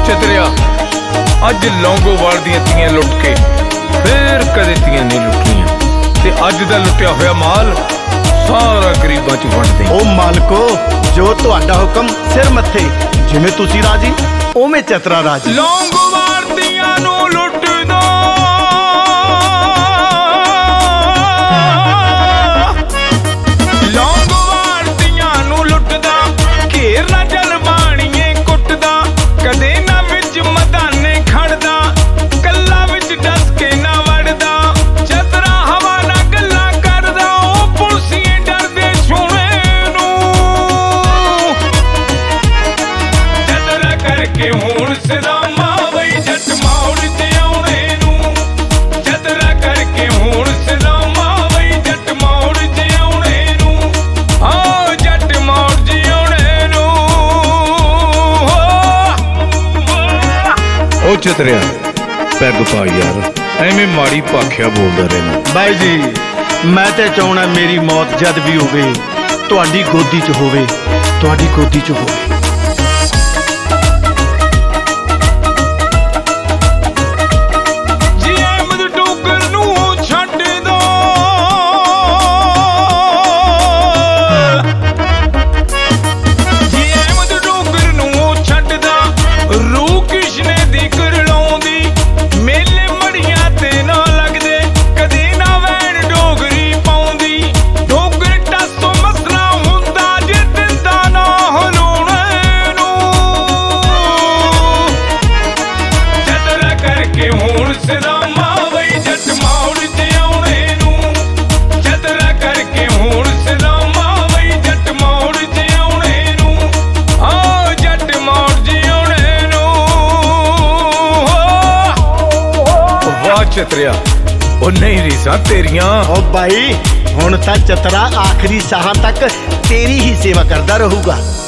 ਚਤਰਿਆ ਅੱਜ ਲੌਂਗੋਵਾਲ ਦੀਆਂ ਤੀਆਂ ਲੁੱਟ ਕੇ ਫੇਰ ਕਦੇ ਤੀਆਂ ਨਹੀਂ ਲੁੱਟਣੀਆਂ ਤੇ ਅੱਜ ਦਾ ਲੁੱਟਿਆ ਹੋਇਆ ਮਾਲ ਸਾਰਾ ਗਰੀਬਾਂ ਚ ਵੰਡ ਦੇ। ਉਹ ਮਾਲਕੋ, ਜੋ ਤੁਹਾਡਾ ਹੁਕਮ ਸਿਰ ਮੱਥੇ, ਜਿਵੇਂ ਤੁਸੀਂ ਰਾਜੀ ਉਵੇਂ ਚਤਰਾ ਰਾਜੀ। ਲੌਂਗੋਵਾਲ ਦੀਆਂ ਨੂੰ ਲੁੱਟ ਦੋ, ਲੌਂਗੋਵਾਲ ਦੀਆਂ ਨੂੰ ਲੁੱਟਦਾ, ਘੇਰ ਨਾ ਜਲ ਬਾਣੀਏ ਕੁੱਟਦਾ, ਕਦੇ ਨਾ ਵਿੱਚ ਮਦਾਨੇ ਖੜਦਾ, ਕੱਲਾ ਵਿੱਚ ਡਸ ਕੇ ਨਾ ਵੜਦਾ, ਚਤਰਾ ਹਵਾ ਨਾ ਗੱਲਾਂ ਕਰਦਾ, ਉਹ ਪੁਲਸੀਏ ਡਰਦੇ ਸੋਹਣੇ ਨੂੰ, ਚਤਰਾ ਕਰਕੇ ਹੁਣ ਸਦਾਮਾ ਬਈ ਜੱਟ ਮੌੜ ਤੇ ਆਉਣੇ ਨੂੰ, ਚਤਰਾ ਕਰਕੇ ਹੁਣ ਸਦਾਮਾ ਬਈ ਜੱਟ ਮੌੜ ਤੇ ਆਉਣੇ ਨੂੰ, ਆਓ ਜੱਟ ਮੌੜ ਤੇ ਆਉਣੇ ਨੂੰ। ਉਹ ਚਤਰਿਆ ਪੈਗ ਪਾ ਯਾਰ, ਐਵੇਂ ਮਾੜੀ ਭਾਖਿਆ ਬੋਲਦਾ ਰਹਿਣਾ। ਬਾਈ ਜੀ, ਮੈਂ ਤੇ ਚਾਹੁੰਦਾ ਮੇਰੀ ਮੌਤ ਜਦ ਵੀ ਹੋਵੇ ਤੁਹਾਡੀ ਗੋਦੀ 'ਚ ਹੋਵੇ, ਤੁਹਾਡੀ ਗੋਦੀ 'ਚ ਹੋਵੇ। ਜੀ ਅਹਿਮਦ ਟੋਕਰ ਨੂੰ ਛੱਡ ਦੋ, ਜੀ ਅਹਿਮਦ ਟੋਕਰ ਨੂੰ ਛੱਡਦਾ, ਰੂਹ ਕਿਸ਼ਨੇ ਦੀ ਕਰਲਾਉਂਦੀ, ਮੇਲੇ ਮੜੀਆਂ ਤੇ ਨਾ ਲੱਗਦੇ, ਕਦੇ ਨਾ ਵੈਣ ਡੋਗਰੀ ਪਾਉਂਦੀ, ਡੋਗਰ ਟਾਸੋਂ ਮਸਲਾ ਹੁੰਦਾ ਜੇ ਦਿੰਦਾ ਨਾ ਹਲਾਉਣੇ ਨੂੰ, ਚਤਰਾ ਕਰਕੇ ਹੁਣ ਸਦਾਮਾ ਬਈ ਜੱਟ ਮੌੜ ਤੇ ਆਉਣੇ ਨੂੰ, ਚਤਰਾ ਕਰਕੇ ਹੁਣ ਸਦਾਮਾ ਬਈ ਜੱਟ ਮੌੜ ਤੇ ਆਉਣੇ ਨੂੰ, ਆਓ ਜੱਟ ਮੌੜ ਤੇ ਆਉਣੇ ਨੂੰ। ਵਾਹ ਚਤਰਿਆ, ਉਹ ਨਹੀਂ ਰੀਸਾਂ ਤੇਰੀਆਂ। ਓ ਬਾਈ, ਹੁਣ ਤਾਂ ਚਤਰਾ ਆਖਰੀ ਸਾਹਾਂ ਤੱਕ ਤੇਰੀ ਹੀ ਸੇਵਾ ਕਰਦਾ ਰਹੂਗਾ।